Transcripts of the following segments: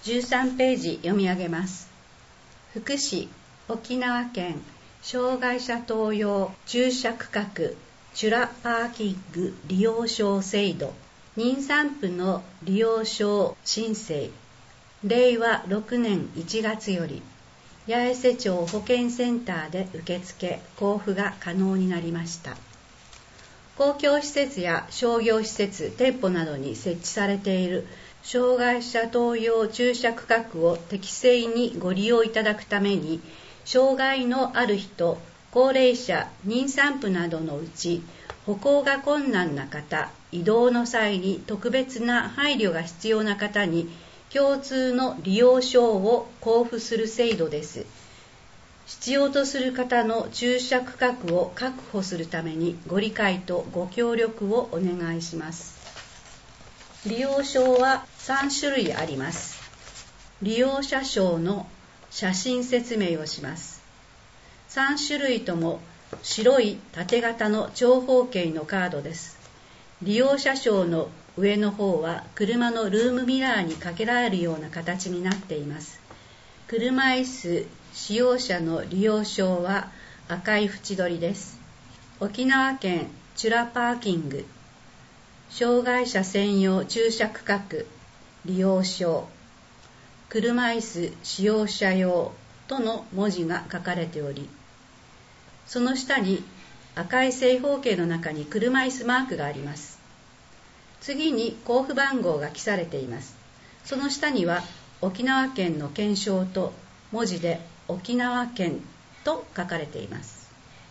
13ページ読み上げます。福祉、沖縄県障害者等用駐車区画チュラパーキング利用証制度妊産婦の利用証申請令和6年1月より八重瀬町保健センターで受付交付が可能になりました。公共施設や商業施設、店舗などに設置されている障害者等用駐車区画を適正にご利用いただくために、障害のある人、高齢者、妊産婦などのうち、歩行が困難な方、移動の際に特別な配慮が必要な方に、共通の利用証を交付する制度です。必要とする方の駐車区画を確保するためにご理解とご協力をお願いします。利用証は3種類あります。利用者証の写真説明をします。3種類とも白い縦型の長方形のカードです。利用者証の上の方は車のルームミラーにかけられるような形になっています。車椅子使用者の利用証は赤い縁取りです。沖縄県チュラパーキング障害者専用駐車区画利用証車椅子使用者用との文字が書かれており、その下に赤い正方形の中に車椅子マークがあります。次に交付番号が記されています。その下には沖縄県の県章と文字で沖縄県と書かれています。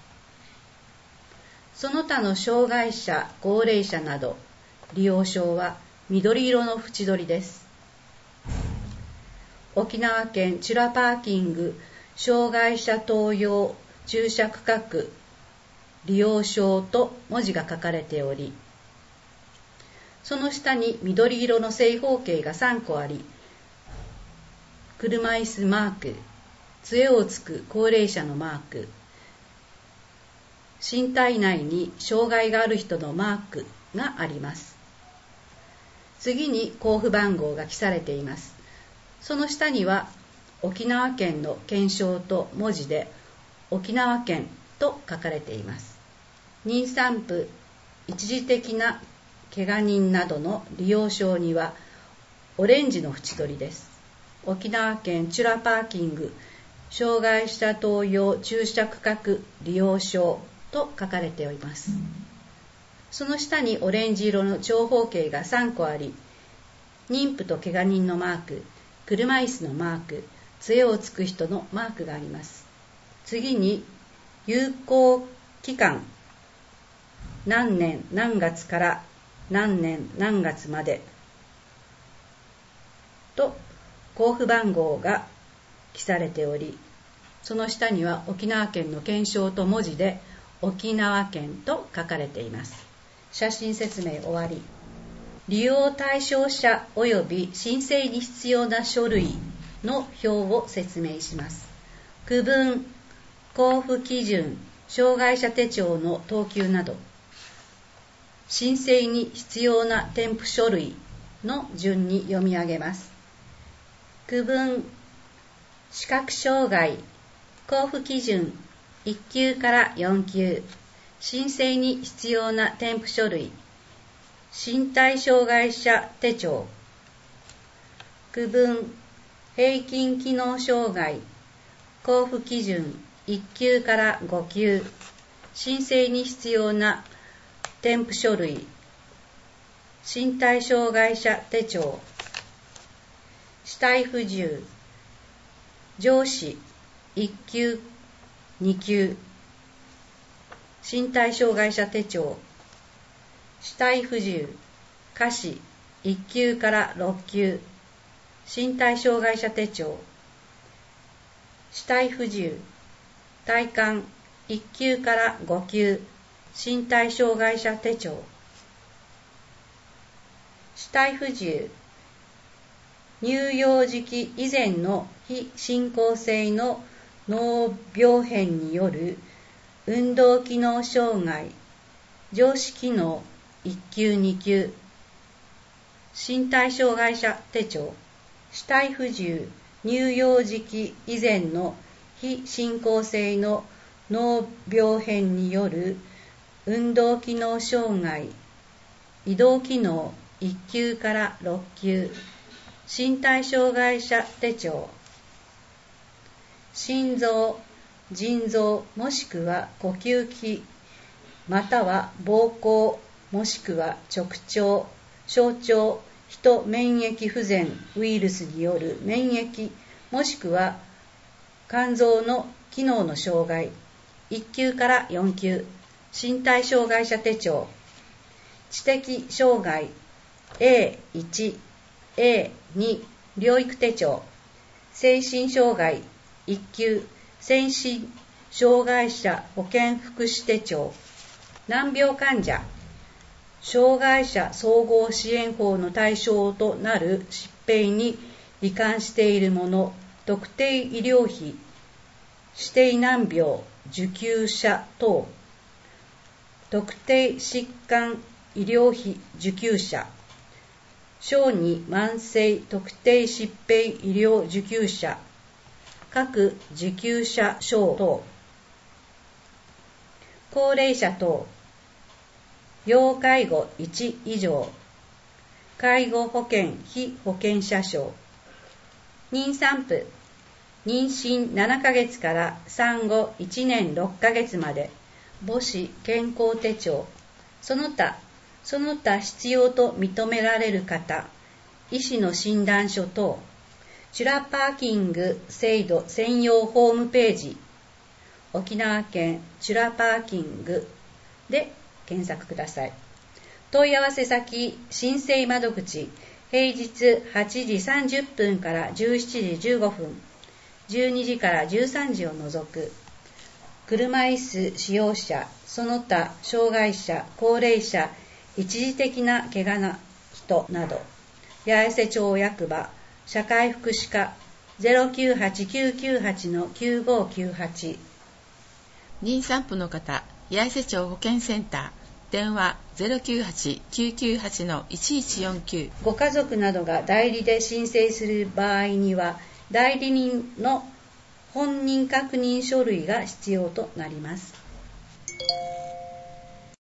その他の障害者、高齢者など利用証は緑色の縁取りです。沖縄県チュラパーキング障害者等用駐車区画利用証と文字が書かれており、その下に緑色の正方形が3個あり、車椅子マーク、杖をつく高齢者のマーク、身体内に障害がある人のマークがあります。次に交付番号が記されています。その下には沖縄県の県章と文字で沖縄県と書かれています。妊産婦、一時的な怪我人などの利用証にはオレンジの縁取りです。沖縄県チュラパーキング障害者等用駐車区画利用証と書かれております。その下にオレンジ色の長方形が3個あり、妊婦と怪我人のマーク、車椅子のマーク、杖をつく人のマークがあります。次に有効期間、何年何月から何年何月までと交付番号が記されており、その下には沖縄県の県章と文字で沖縄県と書かれています。写真説明終わり。利用対象者及び申請に必要な書類の表を説明します。区分、交付基準、障害者手帳の等級など、申請に必要な添付書類の順に読み上げます。区分、視覚障害、交付基準1級から4級、申請に必要な添付書類、身体障害者手帳。区分、平均機能障害、交付基準1級から5級、申請に必要な添付書類、身体障害者手帳。肢体不自由、上司1級、2級、身体障害者手帳。肢体不自由、下肢1級から6級、身体障害者手帳。肢体不自由、体幹1級から5級、身体障害者手帳。肢体不自由、乳幼児期以前の非進行性の脳病変による運動機能障害、上肢機能1級2級、身体障害者手帳。 肢体不自由、乳幼児期以前の非進行性の脳病変による運動機能障害、移動機能1級から6級、身体障害者手帳、心臓、腎臓もしくは呼吸器、または膀胱もしくは直腸、小腸、人免疫不全ウイルスによる免疫もしくは肝臓の機能の障害、1級から4級、身体障害者手帳、知的障害 A1、A2 療育手帳、精神障害1級、精神障害者保健福祉手帳、難病患者、障害者総合支援法の対象となる疾病に罹患している者、特定医療費、指定難病受給者等、特定疾患医療費受給者、小児慢性特定疾病医療受給者、各受給者証等、高齢者等、要介護1以上、介護保険被保険者証、妊産婦、妊娠7ヶ月から産後1年6ヶ月まで、母子健康手帳、その他必要と認められる方、医師の診断書等、チュラパーキング制度専用ホームページ、沖縄県チュラパーキングで検索ください。問い合わせ先、申請窓口、平日8時30分から17時15分、12時から13時を除く、車椅子使用者、その他障害者、高齢者、一時的な怪我な人など、八重瀬町役場、社会福祉課 098-998-9598。 妊産婦の方、八重瀬町保健センター、電話 098-998-1149。 ご家族などが代理で申請する場合には、代理人の本人確認書類が必要となります。